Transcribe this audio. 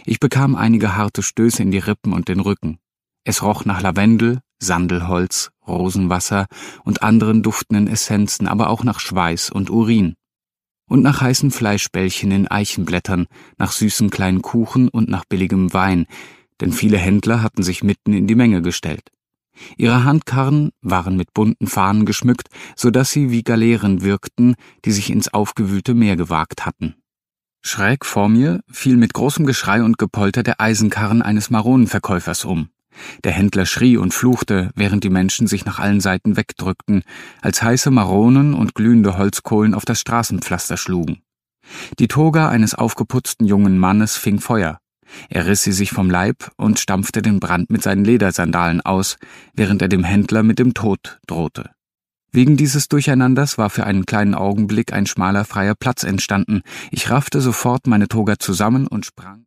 Ich bekam einige harte Stöße in die Rippen und den Rücken. Es roch nach Lavendel, Sandelholz, Rosenwasser und anderen duftenden Essenzen, aber auch nach Schweiß und Urin. Und nach heißen Fleischbällchen in Eichenblättern, nach süßen kleinen Kuchen und nach billigem Wein, denn viele Händler hatten sich mitten in die Menge gestellt. Ihre Handkarren waren mit bunten Fahnen geschmückt, so dass sie wie Galeeren wirkten, die sich ins aufgewühlte Meer gewagt hatten. Schräg vor mir fiel mit großem Geschrei und Gepolter der Eisenkarren eines Maronenverkäufers um. Der Händler schrie und fluchte, während die Menschen sich nach allen Seiten wegdrückten, als heiße Maronen und glühende Holzkohlen auf das Straßenpflaster schlugen. Die Toga eines aufgeputzten jungen Mannes fing Feuer. Er riss sie sich vom Leib und stampfte den Brand mit seinen Ledersandalen aus, während er dem Händler mit dem Tod drohte. Wegen dieses Durcheinanders war für einen kleinen Augenblick ein schmaler freier Platz entstanden. Ich raffte sofort meine Toga zusammen und sprang